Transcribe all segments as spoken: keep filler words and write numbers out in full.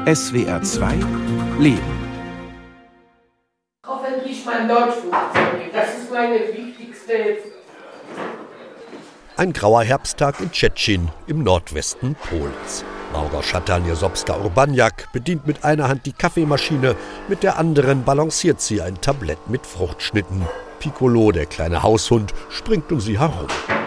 S W R zwei Leben. Hoffentlich mein Deutsch funktioniert. Das ist meine wichtigste. Ein grauer Herbsttag in Tschetschen im Nordwesten Polens. Małgorzata Niesowska-Urbaniak bedient mit einer Hand die Kaffeemaschine, mit der anderen balanciert sie ein Tablett mit Fruchtschnitten. Piccolo, der kleine Haushund, springt um sie herum.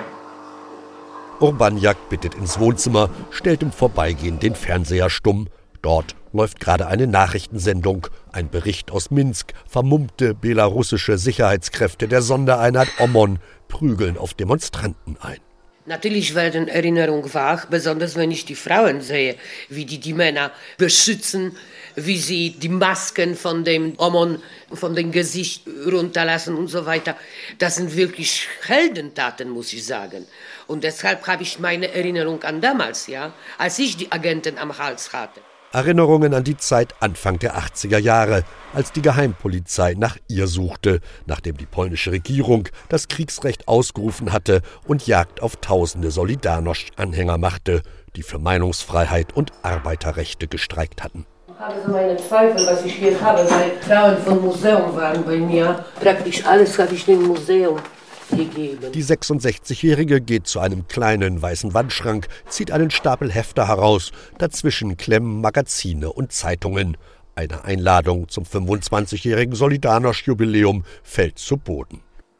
Urbaniak bittet ins Wohnzimmer, stellt im Vorbeigehen den Fernseher stumm. Dort läuft gerade eine Nachrichtensendung, ein Bericht aus Minsk. Vermummte belarussische Sicherheitskräfte der Sondereinheit OMON prügeln auf Demonstranten ein. Natürlich werden Erinnerungen wach, besonders wenn ich die Frauen sehe, wie die die Männer beschützen, wie sie die Masken von dem OMON, von dem Gesicht runterlassen und so weiter. Das sind wirklich Heldentaten, muss ich sagen. Und deshalb habe ich meine Erinnerung an damals, ja, als ich die Agenten am Hals hatte. Erinnerungen an die Zeit Anfang der achtziger Jahre, als die Geheimpolizei nach ihr suchte, nachdem die polnische Regierung das Kriegsrecht ausgerufen hatte und Jagd auf tausende Solidarność-Anhänger machte, die für Meinungsfreiheit und Arbeiterrechte gestreikt hatten. Ich habe so meine Zweifel, was ich hier habe, weil Frauen vom Museum waren bei mir. Praktisch alles habe ich dem Museum gegeben. Die sechsundsechzigjährige geht zu einem kleinen weißen Wandschrank, zieht einen Stapel Hefte heraus, dazwischen klemmen Magazine und Zeitungen. Eine Einladung zum fünfundzwanzigjährigen Solidarność-Jubiläum fällt zu Boden.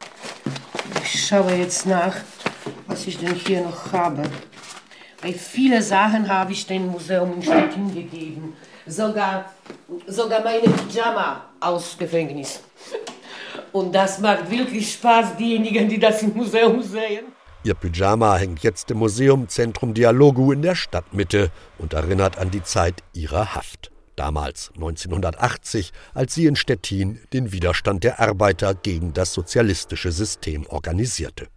Ich schaue jetzt nach, was ich denn hier noch habe. Bei viele Sachen habe ich dem Museum in Stettin gegeben. Sogar, sogar meine Pyjama aus Gefängnis. Und das macht wirklich Spaß, diejenigen, die das im Museum sehen. Ihr Pyjama hängt jetzt im Museum Zentrum Dialogu in der Stadtmitte und erinnert an die Zeit ihrer Haft. Damals, neunzehnhundertachtzig, als sie in Stettin den Widerstand der Arbeiter gegen das sozialistische System organisierte.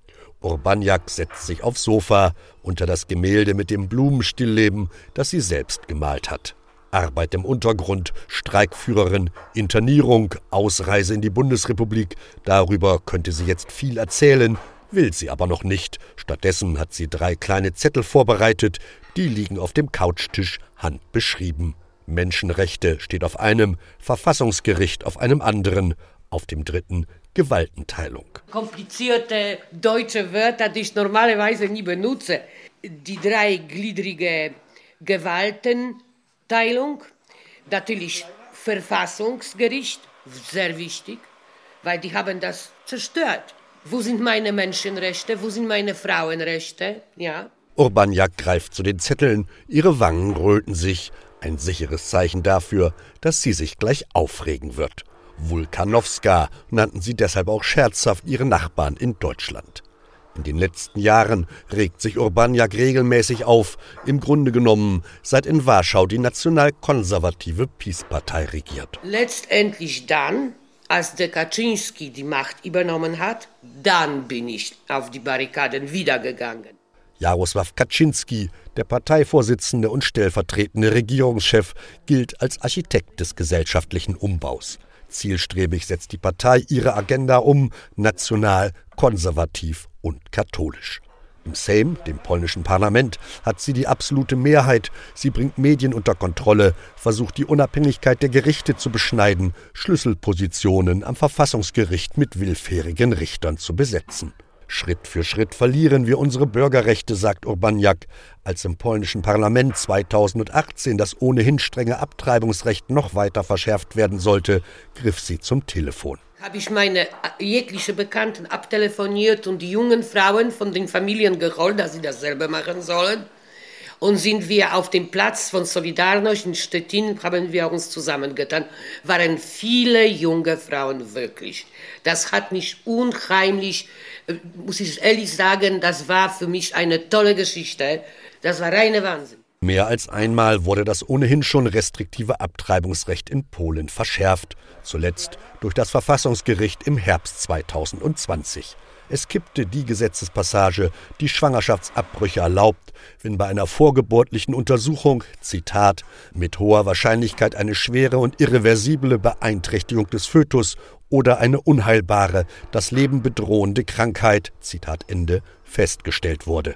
Urbaniak setzt sich aufs Sofa unter das Gemälde mit dem Blumenstillleben, das sie selbst gemalt hat. Arbeit im Untergrund, Streikführerin, Internierung, Ausreise in die Bundesrepublik. Darüber könnte sie jetzt viel erzählen, will sie aber noch nicht. Stattdessen hat sie drei kleine Zettel vorbereitet, die liegen auf dem Couchtisch handbeschrieben. Menschenrechte steht auf einem, Verfassungsgericht auf einem anderen, auf dem dritten Gewaltenteilung. Komplizierte deutsche Wörter, die ich normalerweise nie benutze. Die dreigliedrige Gewalten. Teilung, natürlich Verfassungsgericht, sehr wichtig, weil die haben das zerstört. Wo sind meine Menschenrechte, wo sind meine Frauenrechte? Ja. Urbaniak greift zu den Zetteln, ihre Wangen röten sich, ein sicheres Zeichen dafür, dass sie sich gleich aufregen wird. Vulkanowska nannten sie deshalb auch scherzhaft ihre Nachbarn in Deutschland. In den letzten Jahren regt sich Urbaniak regelmäßig auf, im Grunde genommen, seit in Warschau die nationalkonservative PiS-Partei regiert. Letztendlich dann, als der Kaczynski die Macht übernommen hat, dann bin ich auf die Barrikaden wiedergegangen. Jarosław Kaczynski, der Parteivorsitzende und stellvertretende Regierungschef, gilt als Architekt des gesellschaftlichen Umbaus. Zielstrebig setzt die Partei ihre Agenda um, national, konservativ und katholisch. Im Sejm, dem polnischen Parlament, hat sie die absolute Mehrheit. Sie bringt Medien unter Kontrolle, versucht die Unabhängigkeit der Gerichte zu beschneiden, Schlüsselpositionen am Verfassungsgericht mit willfährigen Richtern zu besetzen. Schritt für Schritt verlieren wir unsere Bürgerrechte, sagt Urbaniak. Als im polnischen Parlament zweitausendachtzehn das ohnehin strenge Abtreibungsrecht noch weiter verschärft werden sollte, griff sie zum Telefon. Habe ich meine jegliche Bekannten abtelefoniert und die jungen Frauen von den Familien geholt, dass sie dasselbe machen sollen. Und sind wir auf dem Platz von Solidarność in Stettin, haben wir uns zusammengetan, waren viele junge Frauen wirklich. Das hat mich unheimlich, muss ich ehrlich sagen, das war für mich eine tolle Geschichte. Das war reiner Wahnsinn. Mehr als einmal wurde das ohnehin schon restriktive Abtreibungsrecht in Polen verschärft, zuletzt durch das Verfassungsgericht im Herbst zweitausendzwanzig. Es kippte die Gesetzespassage, die Schwangerschaftsabbrüche erlaubt, wenn bei einer vorgeburtlichen Untersuchung, Zitat, mit hoher Wahrscheinlichkeit eine schwere und irreversible Beeinträchtigung des Fötus oder eine unheilbare, das Leben bedrohende Krankheit, Zitat Ende, festgestellt wurde.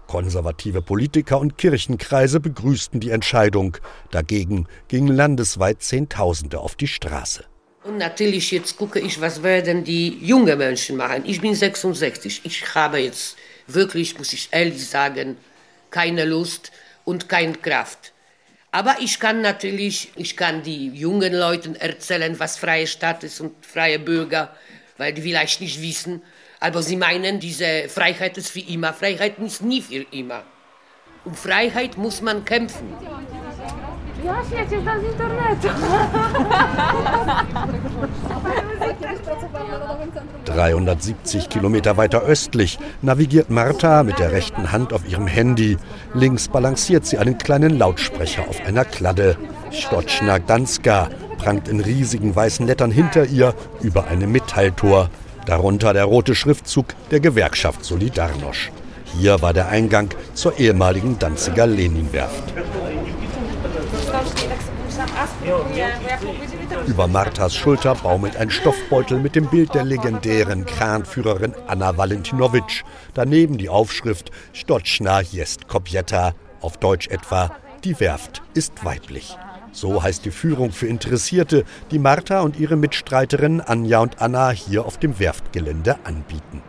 Konservative Politiker und Kirchenkreise begrüßten die Entscheidung. Dagegen gingen landesweit Zehntausende auf die Straße. Und natürlich jetzt gucke ich, was werden die jungen Menschen machen. Ich bin sechsundsechzig. Ich habe jetzt wirklich, muss ich ehrlich sagen, keine Lust und keine Kraft. Aber ich kann natürlich, ich kann die jungen Leuten erzählen, was freie Stadt ist und freie Bürger, weil die vielleicht nicht wissen. Aber sie meinen, diese Freiheit ist für immer. Freiheit ist nie für immer. Um Freiheit muss man kämpfen. Ja świecie znam z internetu. dreihundertsiebzig Kilometer weiter östlich navigiert Marta mit der rechten Hand auf ihrem Handy. Links balanciert sie einen kleinen Lautsprecher auf einer Kladde. Stoczna Gdańska prangt in riesigen weißen Lettern hinter ihr über einem Metalltor. Darunter der rote Schriftzug der Gewerkschaft Solidarność. Hier war der Eingang zur ehemaligen Danziger Leninwerft. Über Martas Schulter baumelt ein Stoffbeutel mit dem Bild der legendären Kranführerin Anna Valentinowitsch. Daneben die Aufschrift Stoczna jest kobieta, auf Deutsch etwa Die Werft ist weiblich. So heißt die Führung für Interessierte, die Marta und ihre Mitstreiterinnen Anja und Anna hier auf dem Werftgelände anbieten.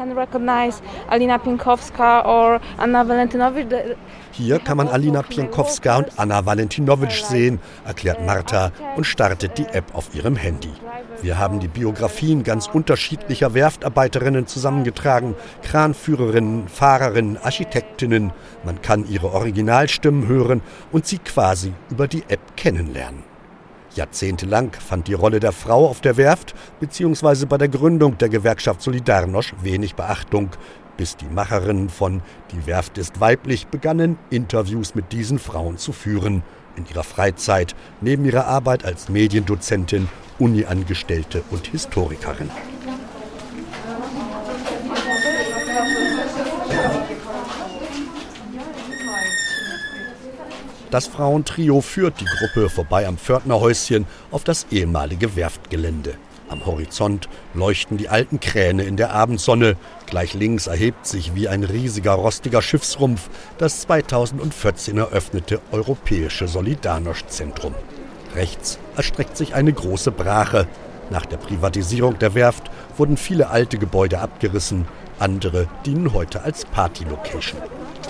Hier kann man Alina Pienkowska und Anna Valentinowitsch sehen, erklärt Marta und startet die App auf ihrem Handy. Wir haben die Biografien ganz unterschiedlicher Werftarbeiterinnen zusammengetragen, Kranführerinnen, Fahrerinnen, Architektinnen. Man kann ihre Originalstimmen hören und sie quasi über die App kennenlernen. Jahrzehntelang fand die Rolle der Frau auf der Werft bzw. bei der Gründung der Gewerkschaft Solidarność wenig Beachtung, bis die Macherinnen von Die Werft ist weiblich begannen, Interviews mit diesen Frauen zu führen. In ihrer Freizeit, neben ihrer Arbeit als Mediendozentin, Uni-Angestellte und Historikerin. Das Frauentrio führt die Gruppe vorbei am Pförtnerhäuschen auf das ehemalige Werftgelände. Am Horizont leuchten die alten Kräne in der Abendsonne. Gleich links erhebt sich wie ein riesiger rostiger Schiffsrumpf das zweitausendvierzehn eröffnete Europäische Solidarność-Zentrum. Rechts erstreckt sich eine große Brache. Nach der Privatisierung der Werft wurden viele alte Gebäude abgerissen. Andere dienen heute als Party-Location.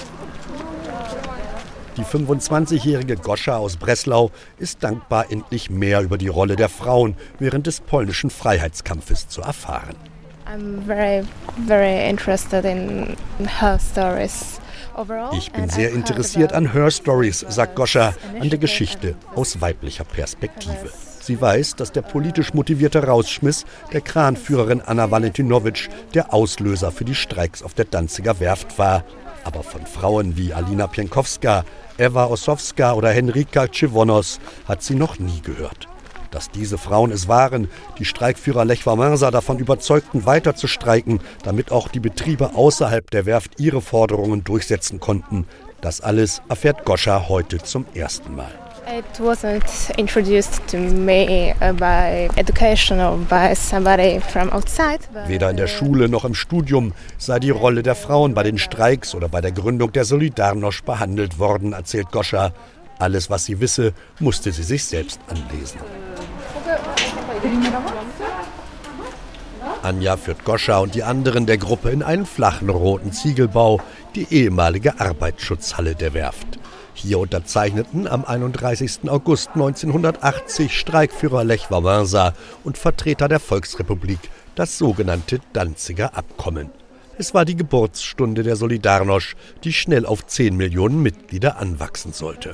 Die fünfundzwanzigjährige Goscha aus Breslau ist dankbar, endlich mehr über die Rolle der Frauen während des polnischen Freiheitskampfes zu erfahren. I'm very, very interested in her stories. Ich bin sehr interessiert an Her Stories, sagt Goscha, an der Geschichte aus weiblicher Perspektive. Sie weiß, dass der politisch motivierte Rausschmiss der Kranführerin Anna Valentinowitsch der Auslöser für die Streiks auf der Danziger Werft war. Aber von Frauen wie Alina Pienkowska, Eva Ossowska oder Henrika Krzywonos hat sie noch nie gehört. Dass diese Frauen es waren, die Streikführer Lech Wałęsa davon überzeugten, weiter zu streiken, damit auch die Betriebe außerhalb der Werft ihre Forderungen durchsetzen konnten, das alles erfährt Goscha heute zum ersten Mal. It wasn't introduced to me by education or by somebody from outside. Weder in der Schule noch im Studium sei die Rolle der Frauen bei den Streiks oder bei der Gründung der Solidarność behandelt worden, erzählt Goscha. Alles, was sie wisse, musste sie sich selbst anlesen. Anja führt Goscha und die anderen der Gruppe in einen flachen roten Ziegelbau, die ehemalige Arbeitsschutzhalle der Werft. Hier unterzeichneten am einunddreißigsten August neunzehnhundertachtzig Streikführer Lech Wałęsa und Vertreter der Volksrepublik das sogenannte Danziger Abkommen. Es war die Geburtsstunde der Solidarność, die schnell auf zehn Millionen Mitglieder anwachsen sollte.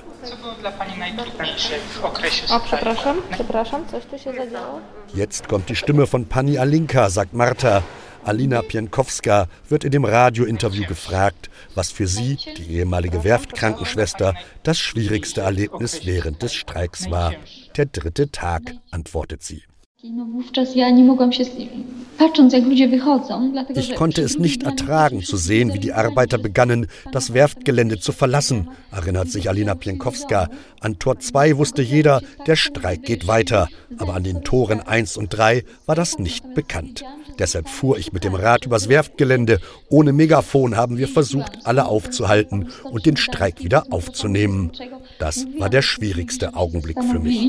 Jetzt kommt die Stimme von Pani Alinka, sagt Marta. Alina Pienkowska wird in dem Radiointerview gefragt, was für sie, die ehemalige Werftkrankenschwester, das schwierigste Erlebnis während des Streiks war. Der dritte Tag, antwortet sie. Ich konnte es nicht ertragen, zu sehen, wie die Arbeiter begannen, das Werftgelände zu verlassen, erinnert sich Alina Pienkowska. An Tor zwei wusste jeder, der Streik geht weiter. Aber an den Toren eins und drei war das nicht bekannt. Deshalb fuhr ich mit dem Rad übers Werftgelände. Ohne Megafon haben wir versucht, alle aufzuhalten und den Streik wieder aufzunehmen. Das war der schwierigste Augenblick für mich.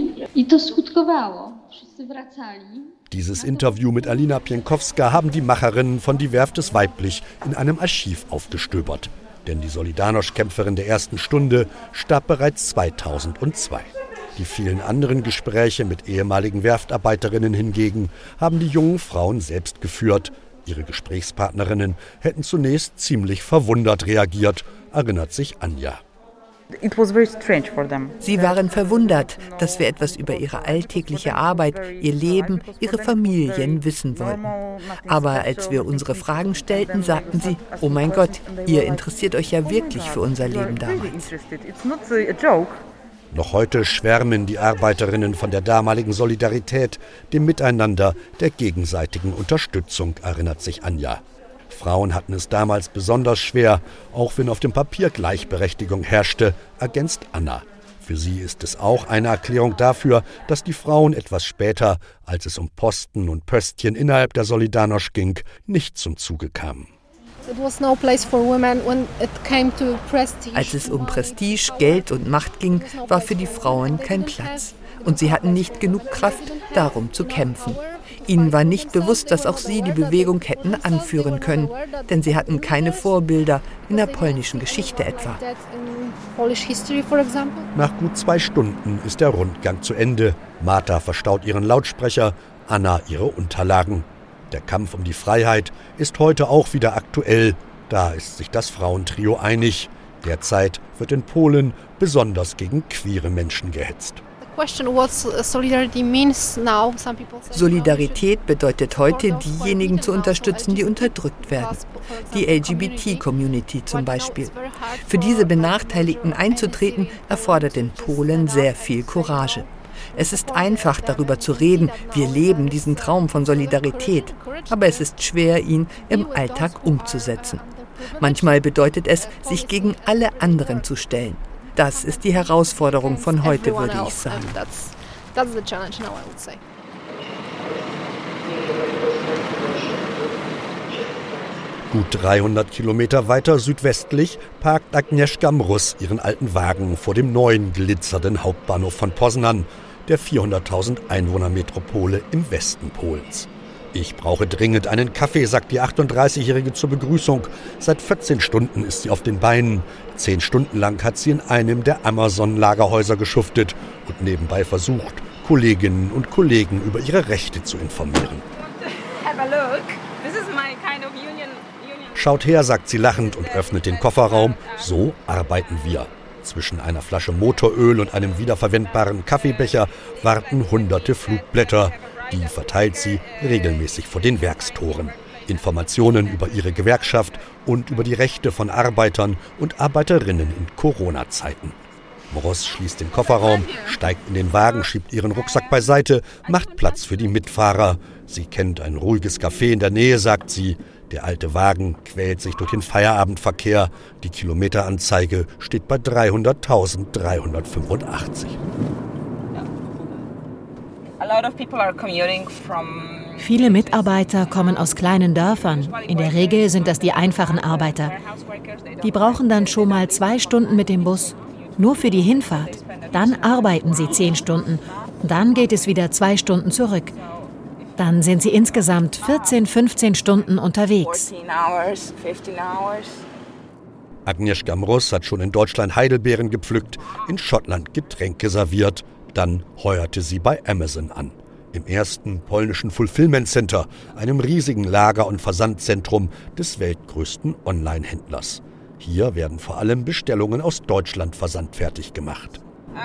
Dieses Interview mit Alina Pienkowska haben die Macherinnen von Die Werft ist weiblich in einem Archiv aufgestöbert. Denn die Solidarność-Kämpferin der ersten Stunde starb bereits zweitausendzwei. Die vielen anderen Gespräche mit ehemaligen Werftarbeiterinnen hingegen haben die jungen Frauen selbst geführt. Ihre Gesprächspartnerinnen hätten zunächst ziemlich verwundert reagiert, erinnert sich Anja. Sie waren verwundert, dass wir etwas über ihre alltägliche Arbeit, ihr Leben, ihre Familien wissen wollten. Aber als wir unsere Fragen stellten, sagten sie, oh mein Gott, ihr interessiert euch ja wirklich für unser Leben damals. Noch heute schwärmen die Arbeiterinnen von der damaligen Solidarität, dem Miteinander, der gegenseitigen Unterstützung, erinnert sich Anja. Frauen hatten es damals besonders schwer, auch wenn auf dem Papier Gleichberechtigung herrschte, ergänzt Anna. Für sie ist es auch eine Erklärung dafür, dass die Frauen etwas später, als es um Posten und Pöstchen innerhalb der Solidarność ging, nicht zum Zuge kamen. Als es um Prestige, Geld und Macht ging, war für die Frauen kein Platz. Und sie hatten nicht genug Kraft, darum zu kämpfen. Ihnen war nicht bewusst, dass auch sie die Bewegung hätten anführen können, denn sie hatten keine Vorbilder, in der polnischen Geschichte etwa. Nach gut zwei Stunden ist der Rundgang zu Ende. Martha verstaut ihren Lautsprecher, Anna ihre Unterlagen. Der Kampf um die Freiheit ist heute auch wieder aktuell. Da ist sich das Frauentrio einig. Derzeit wird in Polen besonders gegen queere Menschen gehetzt. Solidarität bedeutet heute, diejenigen zu unterstützen, die unterdrückt werden. Die L G B T-Community zum Beispiel. Für diese Benachteiligten einzutreten, erfordert in Polen sehr viel Courage. Es ist einfach, darüber zu reden, wir leben diesen Traum von Solidarität. Aber es ist schwer, ihn im Alltag umzusetzen. Manchmal bedeutet es, sich gegen alle anderen zu stellen. Das ist die Herausforderung von heute, würde ich sagen. Gut dreihundert Kilometer weiter südwestlich parkt Agnieszka Mróz ihren alten Wagen vor dem neuen glitzernden Hauptbahnhof von Poznań, der vierhunderttausend Einwohnermetropole im Westen Polens. Ich brauche dringend einen Kaffee, sagt die achtunddreißigjährige zur Begrüßung. Seit vierzehn Stunden ist sie auf den Beinen. Zehn Stunden lang hat sie in einem der Amazon-Lagerhäuser geschuftet und nebenbei versucht, Kolleginnen und Kollegen über ihre Rechte zu informieren. Schaut her, sagt sie lachend und öffnet den Kofferraum. So arbeiten wir. Zwischen einer Flasche Motoröl und einem wiederverwendbaren Kaffeebecher warten hunderte Flugblätter. Die verteilt sie regelmäßig vor den Werkstoren. Informationen über ihre Gewerkschaft und über die Rechte von Arbeitern und Arbeiterinnen in Corona-Zeiten. Mróz schließt den Kofferraum, steigt in den Wagen, schiebt ihren Rucksack beiseite, macht Platz für die Mitfahrer. Sie kennt ein ruhiges Café in der Nähe, sagt sie. Der alte Wagen quält sich durch den Feierabendverkehr. Die Kilometeranzeige steht bei dreihunderttausenddreihundertfünfundachtzig. Viele Mitarbeiter kommen aus kleinen Dörfern. In der Regel sind das die einfachen Arbeiter. Die brauchen dann schon mal zwei Stunden mit dem Bus, nur für die Hinfahrt. Dann arbeiten sie zehn Stunden. Dann geht es wieder zwei Stunden zurück. Dann sind sie insgesamt vierzehn, fünfzehn Stunden unterwegs. Agnieszka Mróz hat schon in Deutschland Heidelbeeren gepflückt, in Schottland Getränke serviert. Dann heuerte sie bei Amazon an. Im ersten polnischen Fulfillment Center, einem riesigen Lager- und Versandzentrum des weltgrößten Online-Händlers. Hier werden vor allem Bestellungen aus Deutschland versandfertig gemacht.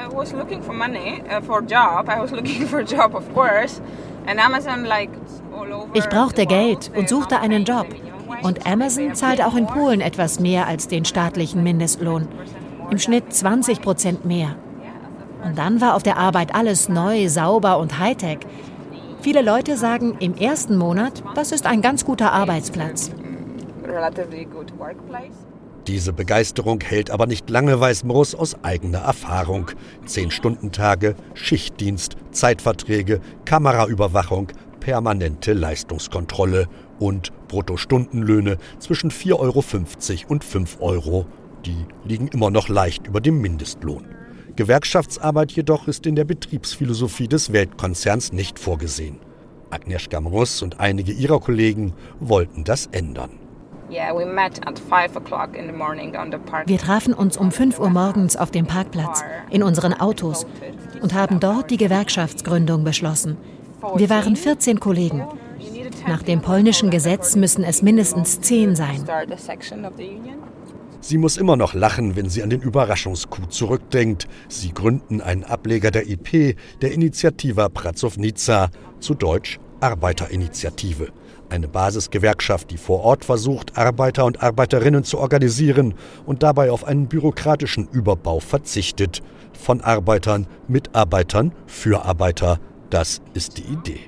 Ich brauchte Geld und suchte einen Job. Und Amazon zahlt auch in Polen etwas mehr als den staatlichen Mindestlohn. Im Schnitt zwanzig Prozent mehr. Und dann war auf der Arbeit alles neu, sauber und Hightech. Viele Leute sagen im ersten Monat, das ist ein ganz guter Arbeitsplatz. Diese Begeisterung hält aber nicht lange, weiß Mroz aus eigener Erfahrung. Zehn-Stunden-Tage, Schichtdienst, Zeitverträge, Kameraüberwachung, permanente Leistungskontrolle und Bruttostundenlöhne zwischen vier Euro fünfzig und fünf Euro. Die liegen immer noch leicht über dem Mindestlohn. Gewerkschaftsarbeit jedoch ist in der Betriebsphilosophie des Weltkonzerns nicht vorgesehen. Agnieszka Mroz und einige ihrer Kollegen wollten das ändern. Wir trafen uns um fünf Uhr morgens auf dem Parkplatz, in unseren Autos, und haben dort die Gewerkschaftsgründung beschlossen. Wir waren vierzehn Kollegen. Nach dem polnischen Gesetz müssen es mindestens zehn sein. Sie muss immer noch lachen, wenn sie an den Überraschungscoup zurückdenkt. Sie gründen einen Ableger der I P, der Initiativa Pracownica, zu Deutsch Arbeiterinitiative. Eine Basisgewerkschaft, die vor Ort versucht, Arbeiter und Arbeiterinnen zu organisieren und dabei auf einen bürokratischen Überbau verzichtet. Von Arbeitern, Mitarbeitern, für Arbeiter. Das ist die Idee.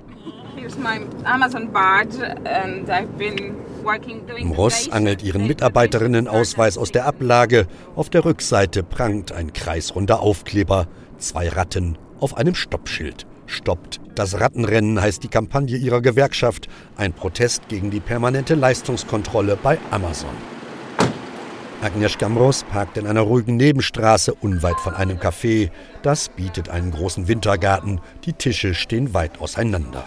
Mroz angelt ihren Mitarbeiterinnen-Ausweis aus der Ablage. Auf der Rückseite prangt ein kreisrunder Aufkleber. Zwei Ratten auf einem Stoppschild. Stoppt das Rattenrennen heißt die Kampagne ihrer Gewerkschaft. Ein Protest gegen die permanente Leistungskontrolle bei Amazon. Agnieszka Mroz parkt in einer ruhigen Nebenstraße unweit von einem Café. Das bietet einen großen Wintergarten. Die Tische stehen weit auseinander.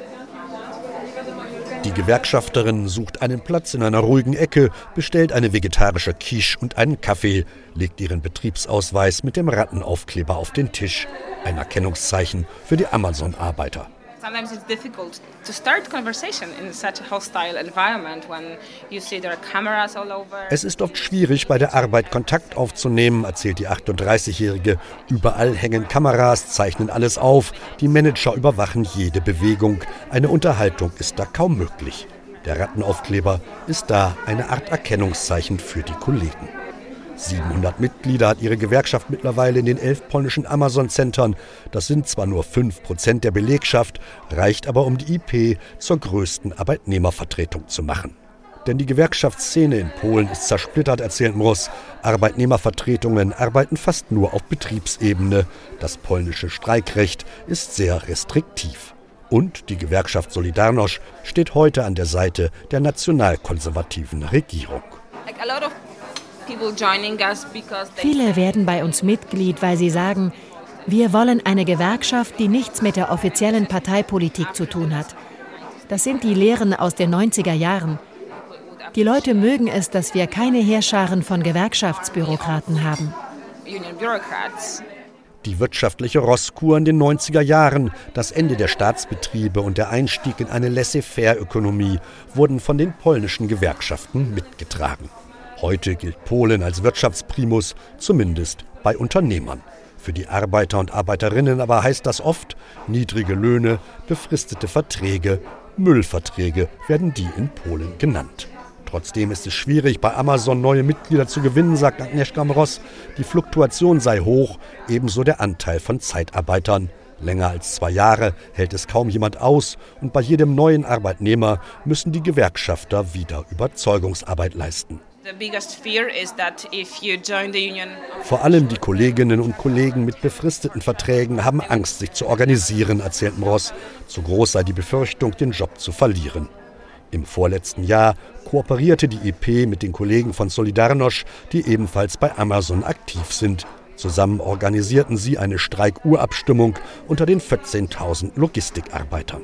Die Gewerkschafterin sucht einen Platz in einer ruhigen Ecke, bestellt eine vegetarische Quiche und einen Kaffee, legt ihren Betriebsausweis mit dem Rattenaufkleber auf den Tisch. Ein Erkennungszeichen für die Amazon-Arbeiter. Sometimes it's difficult to start conversation in such a hostile environment when you see there are cameras all over. Es ist oft schwierig, bei der Arbeit Kontakt aufzunehmen, erzählt die achtunddreißigjährige. Überall hängen Kameras, zeichnen alles auf. Die Manager überwachen jede Bewegung. Eine Unterhaltung ist da kaum möglich. Der Rattenaufkleber ist da eine Art Erkennungszeichen für die Kollegen. siebenhundert Mitglieder hat ihre Gewerkschaft mittlerweile in den elf polnischen Amazon-Centern. Das sind zwar nur fünf Prozent der Belegschaft, reicht aber, um die I P zur größten Arbeitnehmervertretung zu machen. Denn die Gewerkschaftsszene in Polen ist zersplittert, erzählt Mroz. Arbeitnehmervertretungen arbeiten fast nur auf Betriebsebene. Das polnische Streikrecht ist sehr restriktiv. Und die Gewerkschaft Solidarność steht heute an der Seite der nationalkonservativen Regierung. Viele werden bei uns Mitglied, weil sie sagen, wir wollen eine Gewerkschaft, die nichts mit der offiziellen Parteipolitik zu tun hat. Das sind die Lehren aus den neunziger Jahren. Die Leute mögen es, dass wir keine Heerscharen von Gewerkschaftsbürokraten haben. Die wirtschaftliche Rosskur in den neunziger Jahren, das Ende der Staatsbetriebe und der Einstieg in eine Laissez-faire-Ökonomie wurden von den polnischen Gewerkschaften mitgetragen. Heute gilt Polen als Wirtschaftsprimus, zumindest bei Unternehmern. Für die Arbeiter und Arbeiterinnen aber heißt das oft niedrige Löhne, befristete Verträge, Müllverträge werden die in Polen genannt. Trotzdem ist es schwierig, bei Amazon neue Mitglieder zu gewinnen, sagt Agnieszka Mroz. Die Fluktuation sei hoch, ebenso der Anteil von Zeitarbeitern. Länger als zwei Jahre hält es kaum jemand aus und bei jedem neuen Arbeitnehmer müssen die Gewerkschafter wieder Überzeugungsarbeit leisten. Vor allem die Kolleginnen und Kollegen mit befristeten Verträgen haben Angst, sich zu organisieren, erzählt Mroz. Zu groß sei die Befürchtung, den Job zu verlieren. Im vorletzten Jahr kooperierte die I P mit den Kollegen von Solidarność, die ebenfalls bei Amazon aktiv sind. Zusammen organisierten sie eine Streik-Urabstimmung unter den vierzehntausend Logistikarbeitern.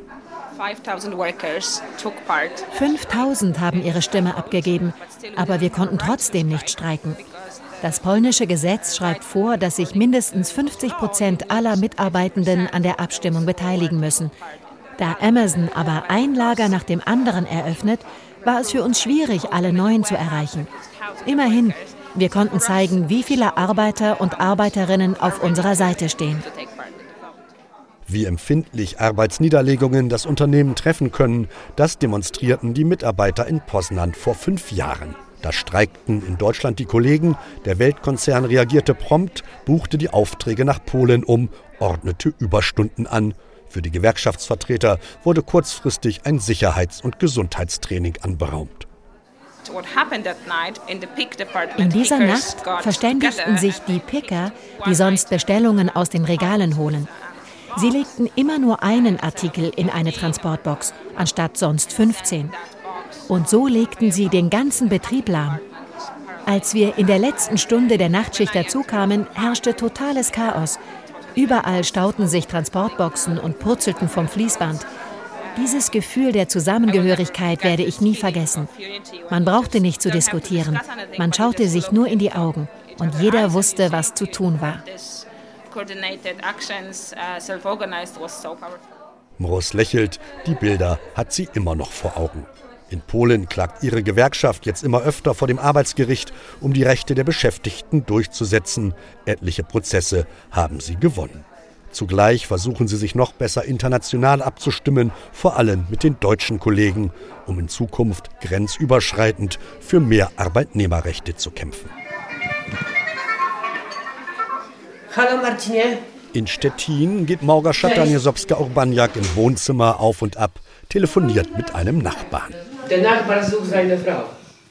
fünftausend haben ihre Stimme abgegeben, aber wir konnten trotzdem nicht streiken. Das polnische Gesetz schreibt vor, dass sich mindestens fünfzig Prozent aller Mitarbeitenden an der Abstimmung beteiligen müssen. Da Amazon aber ein Lager nach dem anderen eröffnet, war es für uns schwierig, alle Neuen zu erreichen. Immerhin, wir konnten zeigen, wie viele Arbeiter und Arbeiterinnen auf unserer Seite stehen. Wie empfindlich Arbeitsniederlegungen das Unternehmen treffen können, das demonstrierten die Mitarbeiter in Poznań vor fünf Jahren. Da streikten in Deutschland die Kollegen, der Weltkonzern reagierte prompt, buchte die Aufträge nach Polen um, ordnete Überstunden an. Für die Gewerkschaftsvertreter wurde kurzfristig ein Sicherheits- und Gesundheitstraining anberaumt. In dieser Nacht verständigten sich die Picker, die sonst Bestellungen aus den Regalen holen. Sie legten immer nur einen Artikel in eine Transportbox, anstatt sonst fünfzehn. Und so legten sie den ganzen Betrieb lahm. Als wir in der letzten Stunde der Nachtschicht dazukamen, herrschte totales Chaos. Überall stauten sich Transportboxen und purzelten vom Fließband. Dieses Gefühl der Zusammengehörigkeit werde ich nie vergessen. Man brauchte nicht zu diskutieren. Man schaute sich nur in die Augen und jeder wusste, was zu tun war. Mróz lächelt, die Bilder hat sie immer noch vor Augen. In Polen klagt ihre Gewerkschaft jetzt immer öfter vor dem Arbeitsgericht, um die Rechte der Beschäftigten durchzusetzen. Etliche Prozesse haben sie gewonnen. Zugleich versuchen sie sich noch besser international abzustimmen, vor allem mit den deutschen Kollegen, um in Zukunft grenzüberschreitend für mehr Arbeitnehmerrechte zu kämpfen. Hallo Martinie. In Stettin geht Małgorzata Niezowska-Urbaniak im Wohnzimmer auf und ab, telefoniert mit einem Nachbarn. Der Nachbar sucht seine Frau.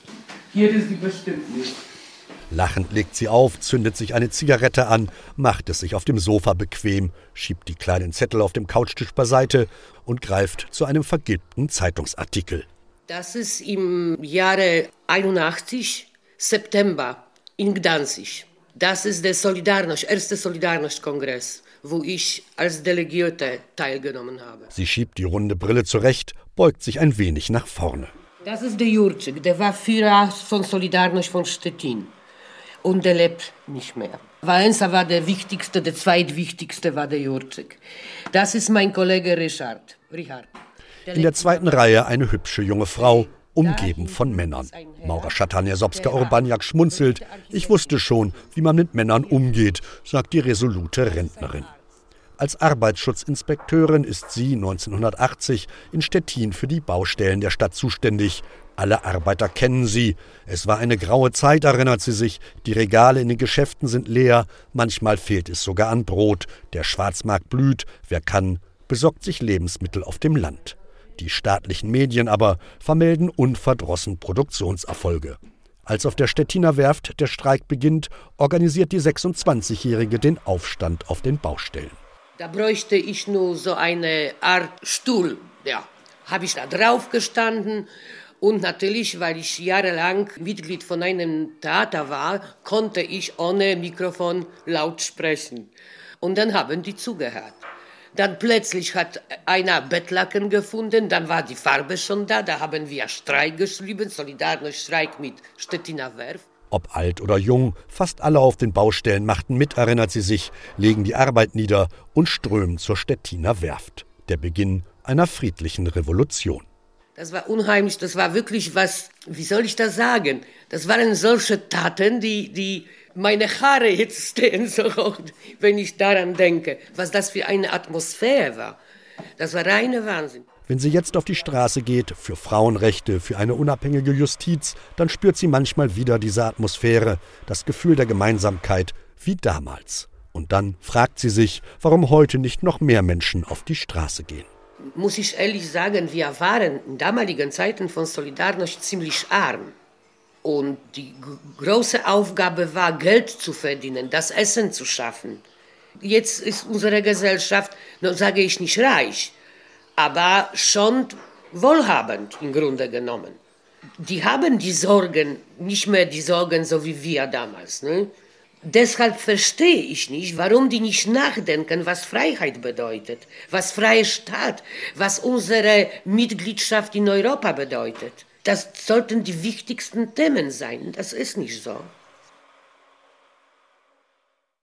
Hier ist die bestimmt nicht. Lachend legt sie auf, zündet sich eine Zigarette an, macht es sich auf dem Sofa bequem, schiebt die kleinen Zettel auf dem Couchtisch beiseite und greift zu einem vergilbten Zeitungsartikel. Das ist im Jahre einundachtzig, September, in Gdansk. Das ist der Solidarność, erste Solidarność-Kongress, wo ich als Delegierte teilgenommen habe. Sie schiebt die runde Brille zurecht, beugt sich ein wenig nach vorne. Das ist der Jurczyk, der war Führer von Solidarność von Stettin. Und der lebt nicht mehr. Wałęsa war der wichtigste, der zweitwichtigste war der Jurczyk. Das ist mein Kollege Richard. Richard. Der In der zweiten Reihe eine hübsche junge Frau, umgeben von Männern. Małgorzata Niezowska-Urbaniak schmunzelt. Ich wusste schon, wie man mit Männern umgeht, sagt die resolute Rentnerin. Als Arbeitsschutzinspekteurin ist sie neunzehnhundertachtzig in Stettin für die Baustellen der Stadt zuständig. Alle Arbeiter kennen sie. Es war eine graue Zeit, erinnert sie sich. Die Regale in den Geschäften sind leer. Manchmal fehlt es sogar an Brot. Der Schwarzmarkt blüht. Wer kann, besorgt sich Lebensmittel auf dem Land. Die staatlichen Medien aber vermelden unverdrossen Produktionserfolge. Als auf der Stettiner Werft der Streik beginnt, organisiert die sechsundzwanzigjährige den Aufstand auf den Baustellen. Da bräuchte ich nur so eine Art Stuhl. Ja, habe ich da drauf gestanden. Und natürlich, weil ich jahrelang Mitglied von einem Theater war, konnte ich ohne Mikrofon laut sprechen. Und dann haben die zugehört. Dann plötzlich hat einer Bettlaken gefunden, dann war die Farbe schon da, da haben wir Streik geschrieben, Solidarność-Streik mit Stettiner Werft. Ob alt oder jung, fast alle auf den Baustellen machten mit, erinnert sie sich, legen die Arbeit nieder und strömen zur Stettiner Werft. Der Beginn einer friedlichen Revolution. Das war unheimlich, das war wirklich was, wie soll ich das sagen? Das waren solche Taten, die, die meine Haare jetzt stehen so rot, wenn ich daran denke, was das für eine Atmosphäre war. Das war reiner Wahnsinn. Wenn sie jetzt auf die Straße geht, für Frauenrechte, für eine unabhängige Justiz, dann spürt sie manchmal wieder diese Atmosphäre, das Gefühl der Gemeinsamkeit wie damals. Und dann fragt sie sich, warum heute nicht noch mehr Menschen auf die Straße gehen. Muss ich ehrlich sagen, wir waren in damaligen Zeiten von Solidarność ziemlich arm. Und die g- große Aufgabe war, Geld zu verdienen, das Essen zu schaffen. Jetzt ist unsere Gesellschaft, nun sage ich nicht reich, aber schon wohlhabend im Grunde genommen. Die haben die Sorgen, nicht mehr die Sorgen so wie wir damals. Ne? Deshalb verstehe ich nicht, warum die nicht nachdenken, was Freiheit bedeutet, was freie Staat, was unsere Mitgliedschaft in Europa bedeutet. Das sollten die wichtigsten Themen sein. Das ist nicht so.